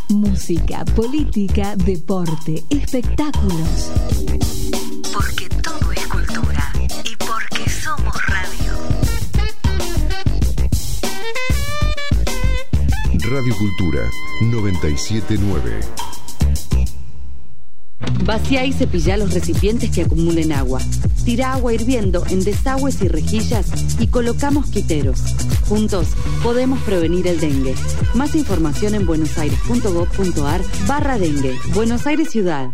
Música, política, deporte, espectáculos. Porque todo es cultura y porque somos radio. Radio Cultura 979. Vacía y cepilla los recipientes que acumulen agua. Tira agua hirviendo en desagües y rejillas y coloca mosquiteros. Juntos podemos prevenir el dengue. Más información en buenosaires.gov.ar/dengue. Buenos Aires Ciudad.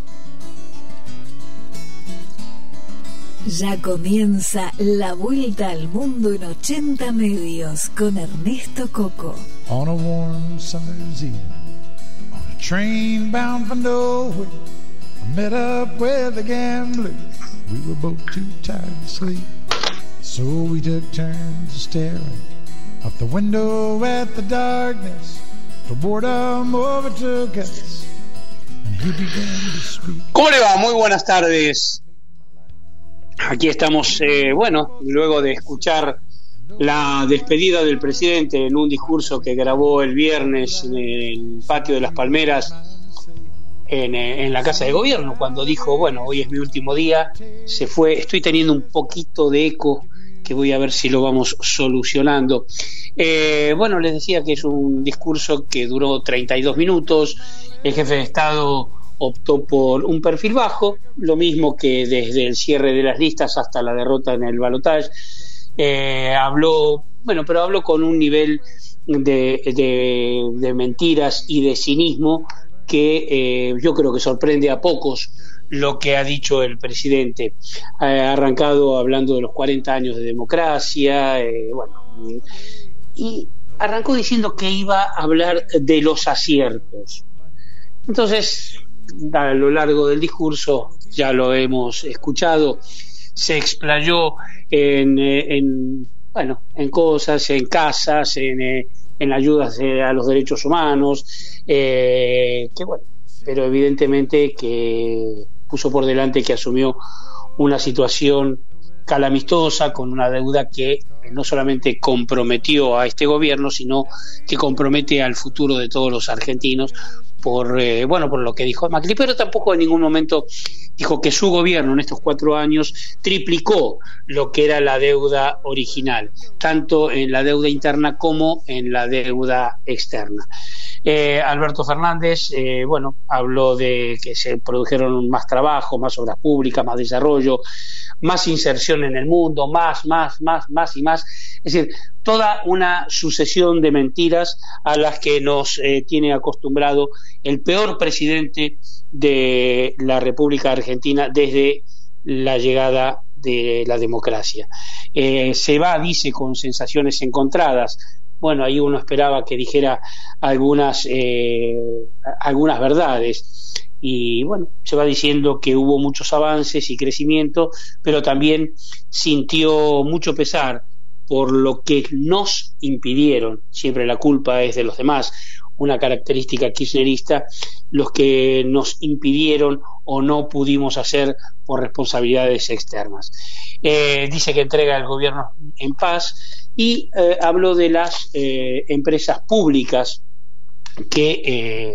Ya comienza la vuelta al mundo en 80 medios con Ernesto Coco. On a warm summer's eve, on a train bound for nowhere, I met up with a gambler. We were both too tired to sleep, so we took turns staring out the window at the darkness. Till boredom overtook us, and he began to speak. ¿Cómo le va? Muy buenas tardes. Aquí estamos, luego de escuchar la despedida del presidente en un discurso que grabó el viernes en el patio de Las Palmeras, en la Casa de Gobierno, cuando dijo, hoy es mi último día, se fue. Estoy teniendo un poquito de eco que voy a ver si lo vamos solucionando. Les decía que es un discurso que duró 32 minutos. El jefe de Estado optó por un perfil bajo, lo mismo que desde el cierre de las listas hasta la derrota en el balotaje. Habló con un nivel de mentiras y de cinismo que yo creo que sorprende a pocos lo que ha dicho el presidente. Ha arrancado hablando de los 40 años de democracia, y arrancó diciendo que iba a hablar de los aciertos. Entonces, a lo largo del discurso, ya lo hemos escuchado, se explayó en cosas, en casas, en ayudas a los derechos humanos, pero evidentemente que puso por delante que asumió una situación calamitosa con una deuda que no solamente comprometió a este gobierno, sino que compromete al futuro de todos los argentinos por lo que dijo Macri, pero tampoco en ningún momento dijo que su gobierno en estos 4 años triplicó lo que era la deuda original, tanto en la deuda interna como en la deuda externa. Alberto Fernández, habló de que se produjeron más trabajo, más obras públicas, más desarrollo, más inserción en el mundo, más y más. Es decir, toda una sucesión de mentiras a las que nos tiene acostumbrado el peor presidente de la República Argentina desde la llegada de la democracia. Se va, dice, con sensaciones encontradas. Ahí uno esperaba que dijera algunas verdades. Y se va diciendo que hubo muchos avances y crecimiento, pero también sintió mucho pesar por lo que nos impidieron. Siempre la culpa es de los demás, una característica kirchnerista, los que nos impidieron o no pudimos hacer por responsabilidades externas. Dice que entrega el gobierno en paz y habló de las empresas públicas que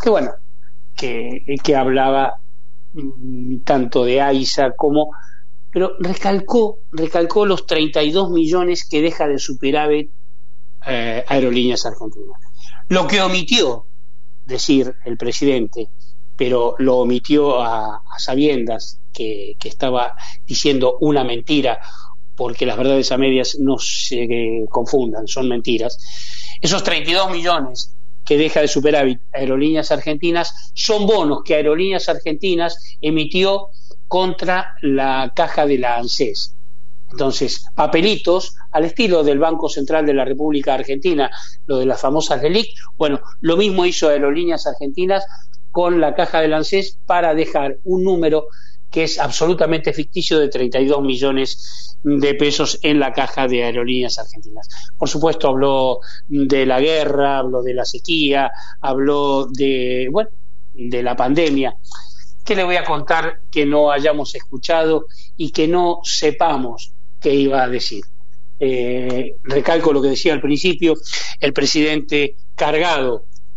hablaba tanto de AISA pero recalcó los 32 millones que deja de superávit Aerolíneas Argentinas. Lo que omitió decir el presidente, pero lo omitió a sabiendas que estaba diciendo una mentira, porque las verdades a medias no se confundan, son mentiras. Esos 32 millones que deja de superávit Aerolíneas Argentinas son bonos que Aerolíneas Argentinas emitió contra la caja de la ANSES. Entonces, papelitos al estilo del Banco Central de la República Argentina, lo de las famosas LELIQ. Lo mismo hizo Aerolíneas Argentinas con la caja de la ANSES para dejar un número que es absolutamente ficticio de 32 millones de pesos en la caja de Aerolíneas Argentinas. Por supuesto, habló de la guerra, habló de la sequía, habló de la pandemia. ¿Qué le voy a contar que no hayamos escuchado y que no sepamos qué iba a decir? Recalco lo que decía al principio, el presidente cargado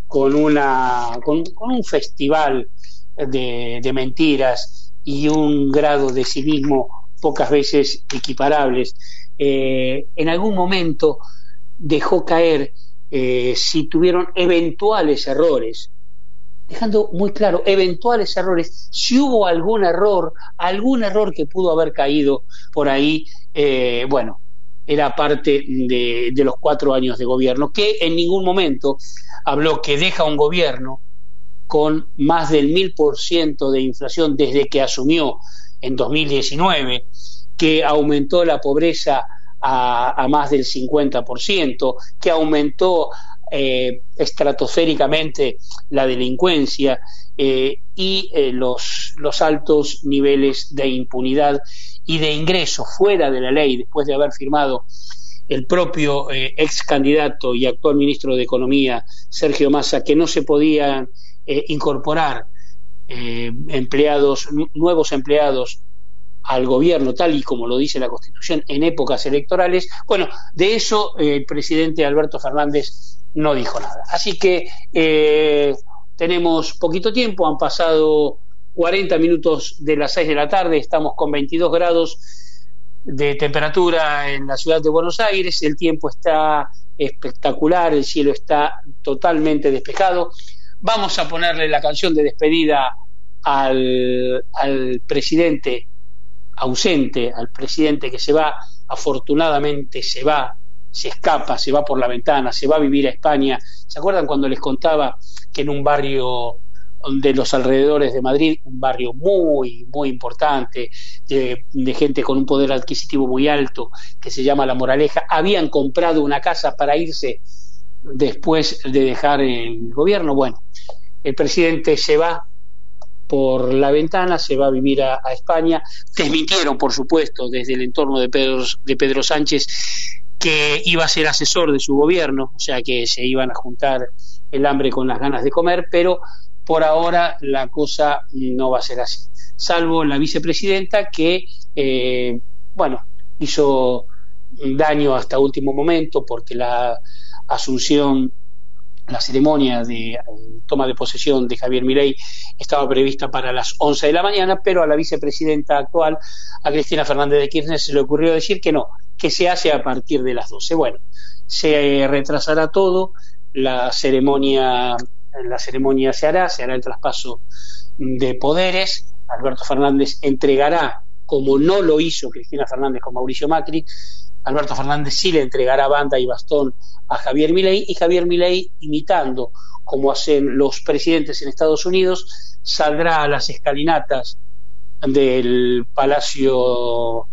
con un festival de mentiras y un grado de cinismo pocas veces equiparables. En algún momento dejó caer si tuvieron eventuales errores, dejando muy claro, eventuales errores, si hubo algún error que pudo haber caído por ahí, bueno, era parte de los 4 años de gobierno, que en ningún momento habló que deja un gobierno con más del 1000% de inflación desde que asumió en 2019, que aumentó la pobreza a más del 50%, que aumentó estratosféricamente la delincuencia y los altos niveles de impunidad y de ingreso fuera de la ley, después de haber firmado el propio ex candidato y actual ministro de Economía, Sergio Massa, que no se podían incorporar nuevos empleados al gobierno, tal y como lo dice la Constitución, en épocas electorales. Bueno, de eso el presidente Alberto Fernández no dijo nada. Así que tenemos poquito tiempo, han pasado 40 minutos de las 6 de la tarde, estamos con 22 grados de temperatura en la ciudad de Buenos Aires, el tiempo está espectacular, el cielo está totalmente despejado. Vamos a ponerle la canción de despedida al presidente ausente, al presidente que se va, afortunadamente se escapa, se va por la ventana, se va a vivir a España. ¿Se acuerdan cuando les contaba que en un barrio de los alrededores de Madrid, un barrio muy, muy importante, de gente con un poder adquisitivo muy alto, que se llama La Moraleja, habían comprado una casa para irse después de dejar el gobierno? Bueno, el presidente se va por la ventana, se va a vivir a España. Desmintieron, por supuesto, desde el entorno de Pedro Sánchez, que iba a ser asesor de su gobierno, o sea que se iban a juntar el hambre con las ganas de comer, pero por ahora la cosa no va a ser así, salvo la vicepresidenta que hizo daño hasta último momento, porque la ceremonia de toma de posesión de Javier Milei estaba prevista para las 11 de la mañana, pero a la vicepresidenta actual, a Cristina Fernández de Kirchner, se le ocurrió decir que no, que se hace a partir de las 12. Bueno, se retrasará todo, la ceremonia se hará el traspaso de poderes. Alberto Fernández entregará, como no lo hizo Cristina Fernández con Mauricio Macri, Alberto Fernández sí le entregará banda y bastón a Javier Milei, y Javier Milei, imitando como hacen los presidentes en Estados Unidos, saldrá a las escalinatas del Palacio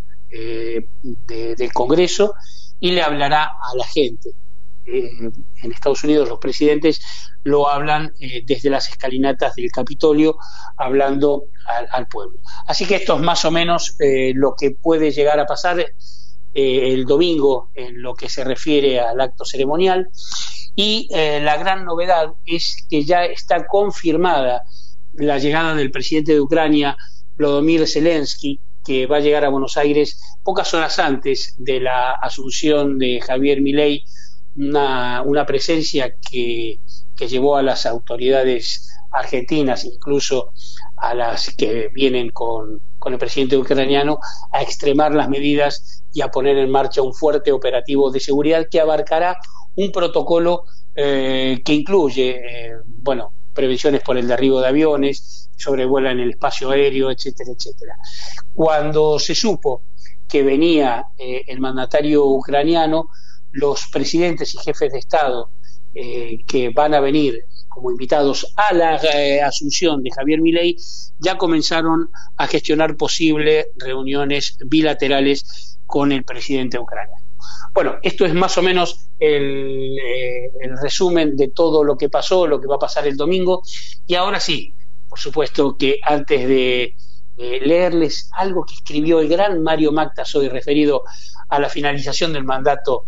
del Congreso y le hablará a la gente. En Estados Unidos los presidentes lo hablan desde las escalinatas del Capitolio, hablando al pueblo. Así que esto es más o menos lo que puede llegar a pasar el domingo en lo que se refiere al acto ceremonial. Y la gran novedad es que ya está confirmada la llegada del presidente de Ucrania, Volodymyr Zelensky, que va a llegar a Buenos Aires pocas horas antes de la asunción de Javier Milei, una presencia que llevó a las autoridades argentinas, incluso a las que vienen con el presidente ucraniano, a extremar las medidas y a poner en marcha un fuerte operativo de seguridad que abarcará un protocolo que incluye prevenciones por el derribo de aviones, sobrevuela en el espacio aéreo, etcétera, etcétera. Cuando se supo que venía el mandatario ucraniano, los presidentes y jefes de Estado que van a venir como invitados a la asunción de Javier Milei ya comenzaron a gestionar posibles reuniones bilaterales con el presidente ucraniano. Bueno, esto es más o menos el resumen de todo lo que pasó, lo que va a pasar el domingo. Y ahora sí, por supuesto que antes de leerles algo que escribió el gran Mario Mactas hoy referido a la finalización del mandato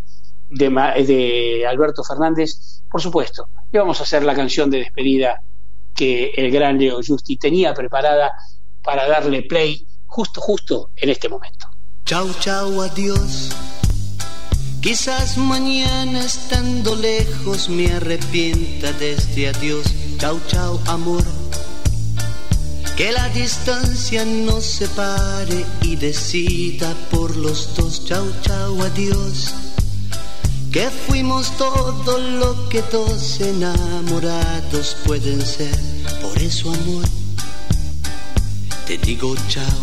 de Alberto Fernández, por supuesto, le vamos a hacer la canción de despedida que el gran Leo Giusti tenía preparada para darle play justo en este momento. Chau, chau, adiós. Quizás mañana estando lejos me arrepienta de este adiós. Chau, chau, amor. Que la distancia nos separe y decida por los dos. Chau, chau, adiós. Que fuimos todo lo que dos enamorados pueden ser. Por eso, amor, te digo chau.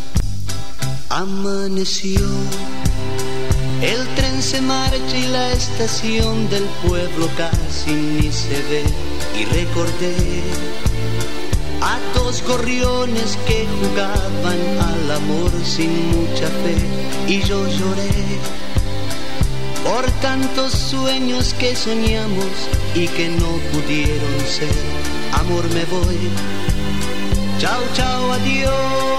Amaneció, el tren se marcha y la estación del pueblo casi ni se ve. Y recordé a dos gorriones que jugaban al amor sin mucha fe. Y yo lloré por tantos sueños que soñamos y que no pudieron ser. Amor, me voy. Chau, chau, adiós.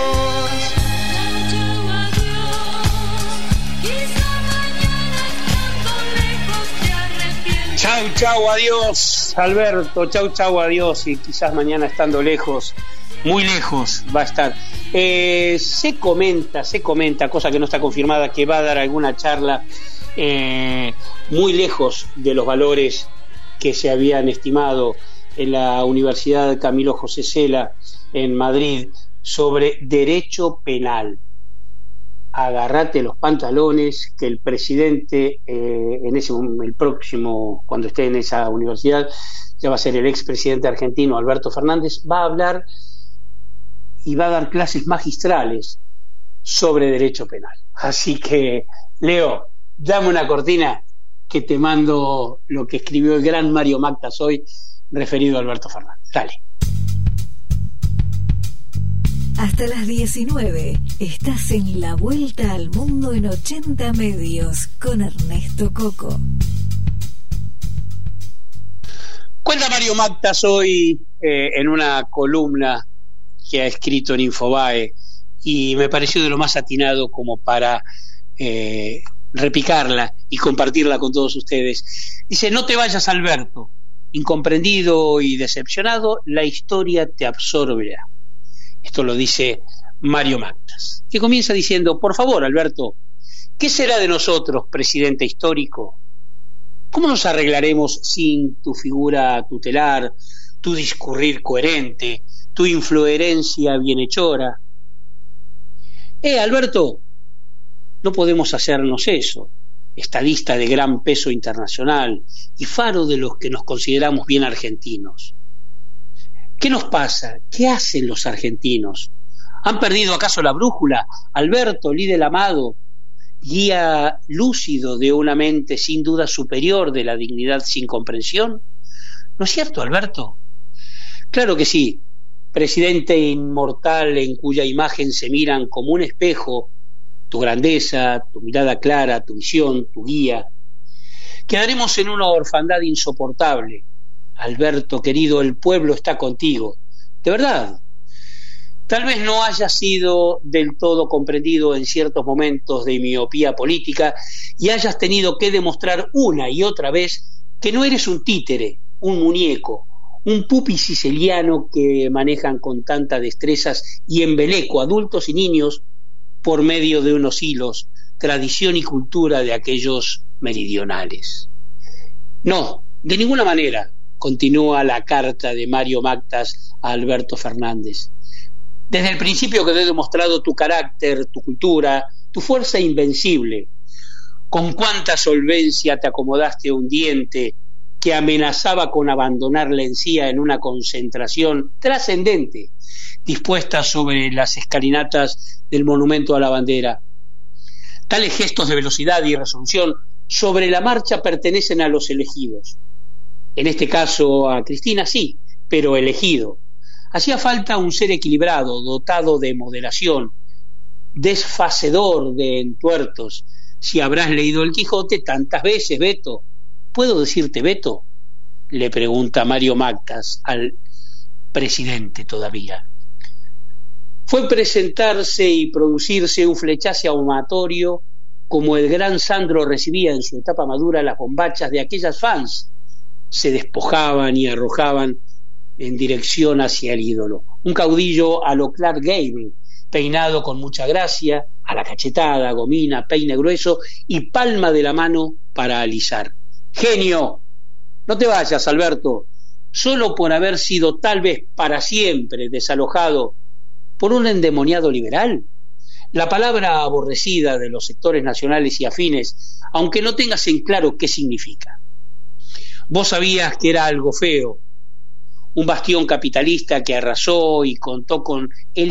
Chau, adiós. Quizá mañana estando lejos te arrepientes. Chau, adiós, Alberto. Chau, adiós. Y quizás mañana estando lejos, muy lejos va a estar. Se comenta, cosa que no está confirmada, que va a dar alguna charla muy lejos de los valores que se habían estimado en la Universidad Camilo José Cela en Madrid sobre derecho penal. Agárrate los pantalones, que el presidente el próximo, cuando esté en esa universidad, ya va a ser el expresidente argentino Alberto Fernández, va a hablar y va a dar clases magistrales sobre derecho penal. Así que, Leo, dame una cortina que te mando lo que escribió el gran Mario Mactas hoy referido a Alberto Fernández. Dale. Hasta las 19 estás en La Vuelta al Mundo en 80 Medios con Ernesto Coco. Cuenta Mario Mactas hoy en una columna que ha escrito en Infobae y me pareció de lo más atinado como para repicarla y compartirla con todos ustedes. Dice: no te vayas, Alberto, incomprendido y decepcionado, la historia te absorberá. Esto lo dice Mario Mactas, que comienza diciendo: por favor, Alberto, ¿qué será de nosotros, presidente histórico? ¿Cómo nos arreglaremos sin tu figura tutelar, tu discurrir coherente, tu influencia bienhechora? Alberto, no podemos hacernos eso, estadista de gran peso internacional y faro de los que nos consideramos bien argentinos. ¿Qué nos pasa? ¿Qué hacen los argentinos? ¿Han perdido acaso la brújula? Alberto, líder amado, guía lúcido de una mente sin duda superior de la dignidad sin comprensión. ¿No es cierto, Alberto? Claro que sí, presidente inmortal en cuya imagen se miran como un espejo tu grandeza, tu mirada clara, tu visión, tu guía. Quedaremos en una orfandad insoportable. Alberto, querido, el pueblo está contigo. De verdad. Tal vez no haya sido del todo comprendido en ciertos momentos de miopía política y hayas tenido que demostrar una y otra vez que no eres un títere, un muñeco, un pupi siciliano que manejan con tanta destreza y embeleco adultos y niños por medio de unos hilos, tradición y cultura de aquellos meridionales. No, de ninguna manera, continúa la carta de Mario Mactas a Alberto Fernández. Desde el principio quedó demostrado tu carácter, tu cultura, tu fuerza invencible. Con cuánta solvencia te acomodaste a un diente que amenazaba con abandonar la encía en una concentración trascendente, dispuesta sobre las escalinatas del monumento a la bandera. Tales gestos de velocidad y resolución sobre la marcha pertenecen a los elegidos. En este caso a Cristina sí, pero elegido. Hacía falta un ser equilibrado, dotado de moderación, desfacedor de entuertos. Si habrás leído El Quijote tantas veces, Beto. ¿Puedo decirte Beto?, le pregunta Mario Mactas al presidente todavía. Fue presentarse y producirse un flechazo ahumatorio como el gran Sandro recibía en su etapa madura las bombachas de aquellas fans. Se despojaban y arrojaban en dirección hacia el ídolo. Un caudillo a lo Clark Gable, peinado con mucha gracia, a la cachetada, gomina, peine grueso y palma de la mano para alisar. Genio, no te vayas, Alberto, solo por haber sido tal vez para siempre desalojado por un endemoniado liberal. La palabra aborrecida de los sectores nacionales y afines, aunque no tengas en claro qué significa. Vos sabías que era algo feo, un bastión capitalista que arrasó y contó con el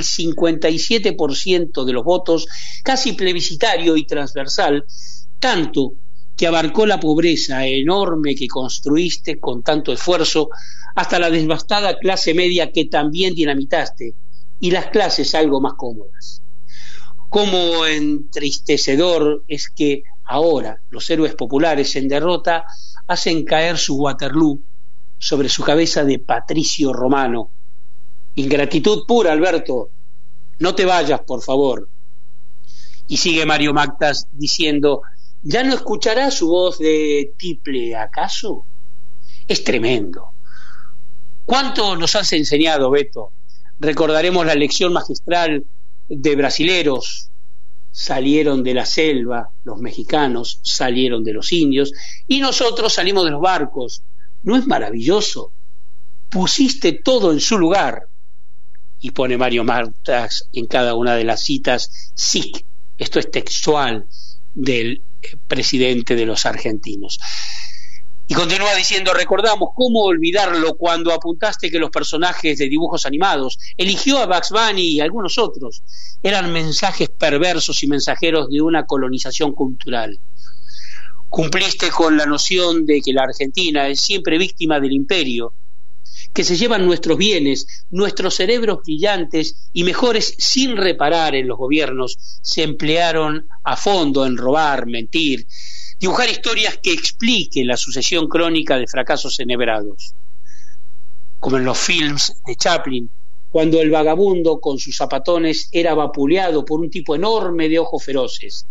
57% de los votos, casi plebiscitario y transversal, tanto que abarcó la pobreza enorme que construiste con tanto esfuerzo, hasta la devastada clase media que también dinamitaste, y las clases algo más cómodas. Cómo entristecedor es que ahora los héroes populares en derrota hacen caer su Waterloo sobre su cabeza de patricio romano. Ingratitud pura, Alberto. No te vayas, por favor. Y sigue Mario Mactas diciendo: ¿ya no escuchará su voz de tiple, acaso? Es tremendo. ¿Cuánto nos has enseñado, Beto? Recordaremos la lección magistral de brasileros. Salieron de la selva, los mexicanos salieron de los indios y nosotros salimos de los barcos. ¿No es maravilloso? Pusiste todo en su lugar. Y pone Mario Mactas en cada una de las citas SIC, esto es textual, del presidente de los argentinos. Y continúa diciendo: recordamos, ¿cómo olvidarlo cuando apuntaste que los personajes de dibujos animados, eligió a Bugs Bunny y algunos otros, eran mensajes perversos y mensajeros de una colonización cultural? Cumpliste con la noción de que la Argentina es siempre víctima del imperio, que se llevan nuestros bienes, nuestros cerebros brillantes y mejores sin reparar en los gobiernos, se emplearon a fondo en robar, mentir, dibujar historias que expliquen la sucesión crónica de fracasos enhebrados, como en los films de Chaplin, cuando el vagabundo con sus zapatones era vapuleado por un tipo enorme de ojos feroces.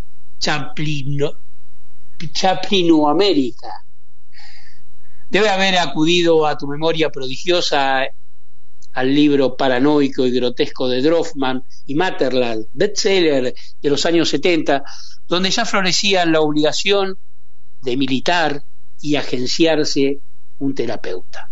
Chaplinoamérica. Debe haber acudido a tu memoria prodigiosa al libro paranoico y grotesco de Droffman y Matterland, bestseller de los años 70, donde ya florecía la obligación de militar y agenciarse un terapeuta.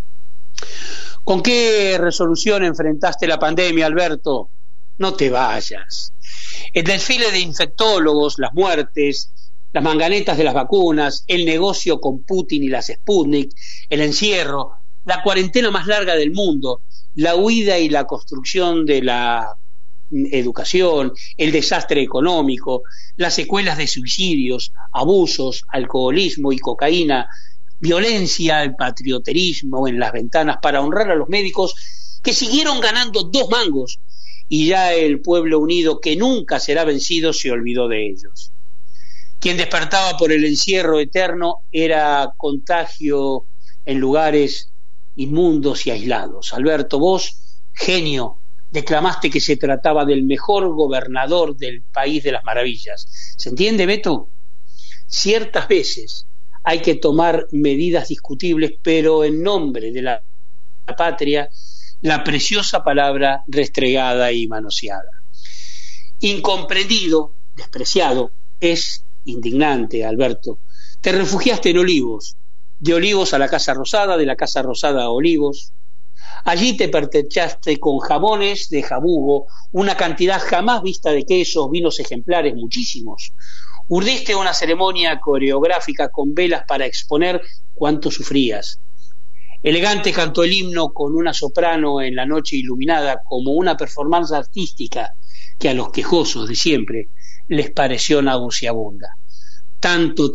¿Con qué resolución enfrentaste la pandemia, Alberto? No te vayas. El desfile de infectólogos, las muertes, las manganetas de las vacunas, el negocio con Putin y las Sputnik, el encierro, la cuarentena más larga del mundo, la huida y la construcción de la educación, el desastre económico, las secuelas de suicidios, abusos, alcoholismo y cocaína, violencia, el patrioterismo en las ventanas para honrar a los médicos que siguieron ganando 2 mangos, y ya el pueblo unido que nunca será vencido se olvidó de ellos. Quien despertaba por el encierro eterno era contagio en lugares inmundos y aislados. Alberto, vos, genio, declamaste que se trataba del mejor gobernador del país de las maravillas. ¿Se entiende, Beto? Ciertas veces hay que tomar medidas discutibles, pero en nombre de la patria, la preciosa palabra restregada y manoseada. Incomprendido, despreciado, es indignante, Alberto. Te refugiaste en Olivos, de Olivos a la Casa Rosada, de la Casa Rosada a Olivos. Allí te pertrechaste con jamones de jabugo, una cantidad jamás vista de quesos, vinos ejemplares, muchísimos. Urdiste una ceremonia coreográfica con velas para exponer cuánto sufrías. Elegante cantó el himno con una soprano en la noche iluminada como una performance artística que a los quejosos de siempre les pareció nauseabunda. Tanto.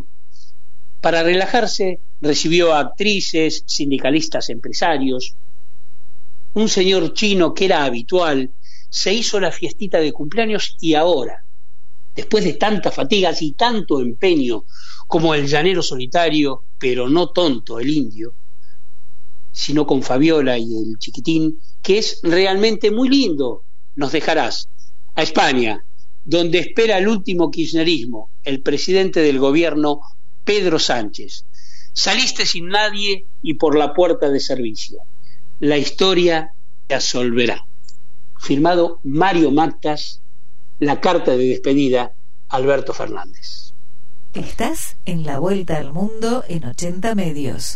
Para relajarse recibió a actrices, sindicalistas, empresarios. Un señor chino que era habitual se hizo la fiestita de cumpleaños y ahora, después de tantas fatigas y tanto empeño como el llanero solitario, pero no tonto el indio, sino con Fabiola y el chiquitín, que es realmente muy lindo, nos dejarás a España, donde espera el último kirchnerismo, el presidente del gobierno, Pedro Sánchez. Saliste sin nadie y por la puerta de servicio. La historia te absolverá. firmado Mario Mactas, la carta de despedida a Alberto Fernández. Estás en La Vuelta al Mundo en 80 medios.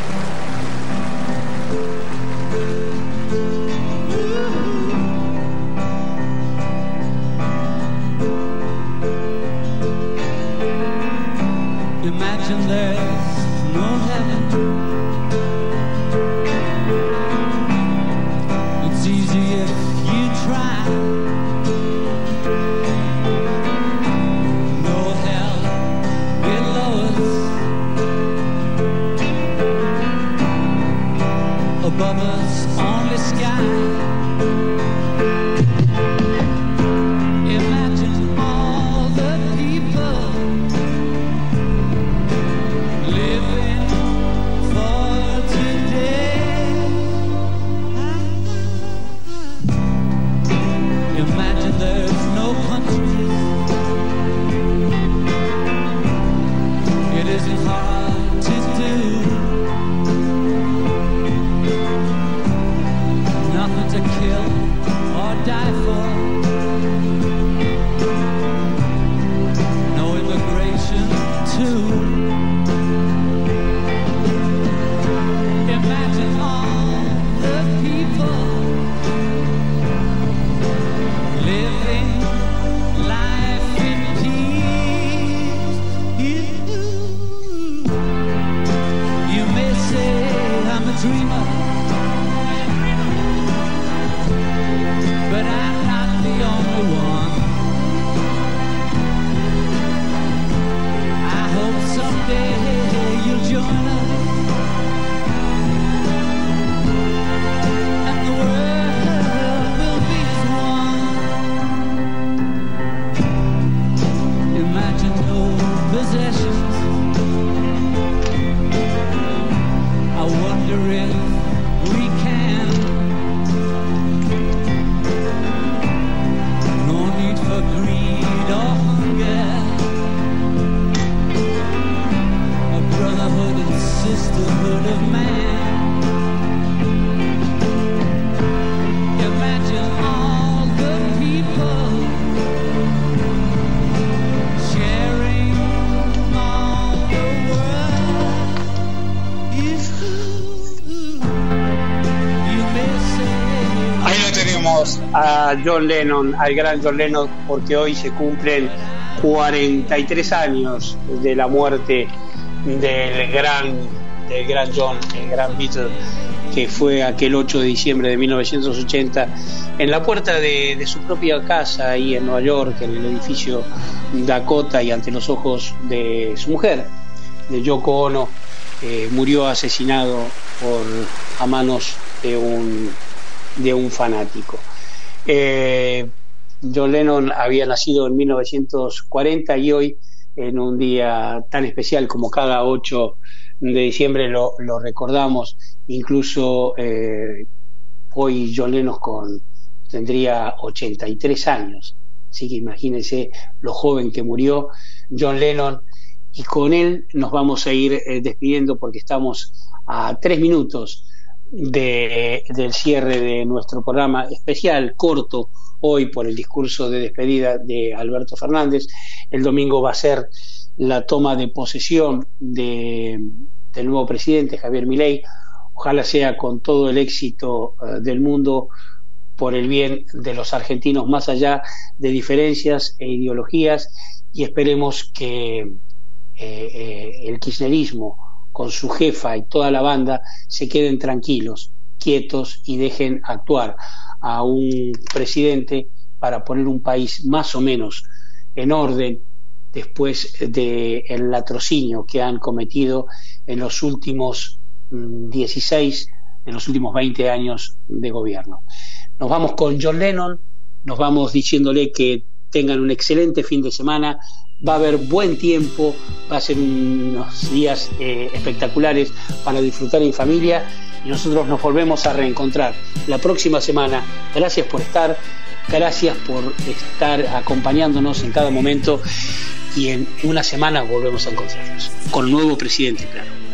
Imagine there's no heaven. It's easy if you try. No hell below us. Above us, only sky. Imagine all the people living for today. Imagine there's no country. It isn't hard to do. Nothing to kill or die for. No immigration too. Imagine all the people living life in peace. You may say I'm a dreamer, but I'm not the only one. I hope someday you'll join us. And the world will be as one. Imagine no possessions. I wonder if we can. No need for greed or hunger. A brotherhood and sisterhood of man. Imagine all the people sharing all the world. You may say. Ahí lo tenemos a John Lennon, al gran John Lennon, porque hoy se cumplen 43 años de la muerte del gran John, el gran Beatle, que fue aquel 8 de diciembre de 1980 en la puerta de su propia casa ahí en Nueva York, en el edificio Dakota, y ante los ojos de su mujer, de Yoko Ono. Murió asesinado a manos de un fanático. John Lennon había nacido en 1940 y hoy, en un día tan especial como cada 8 de diciembre, lo recordamos. Incluso hoy John Lennon tendría 83 años, así que imagínense lo joven que murió John Lennon. Y con él nos vamos a ir despidiendo, porque estamos a 3 minutos del cierre de nuestro programa especial, corto hoy por el discurso de despedida de Alberto Fernández. El domingo va a ser la toma de posesión del nuevo presidente, Javier Milei. Ojalá sea con todo el éxito del mundo, por el bien de los argentinos, más allá de diferencias e ideologías, y esperemos que el kirchnerismo, con su jefa y toda la banda, se queden tranquilos, quietos, y dejen actuar a un presidente para poner un país más o menos en orden después del latrocinio que han cometido en los últimos 20 años de gobierno. Nos vamos con John Lennon, nos vamos diciéndole que tengan un excelente fin de semana. Va a haber buen tiempo, va a ser unos días espectaculares para disfrutar en familia, y nosotros nos volvemos a reencontrar la próxima semana. Gracias por estar, gracias por estar acompañándonos en cada momento, y en una semana volvemos a encontrarnos con nuevo presidente, claro.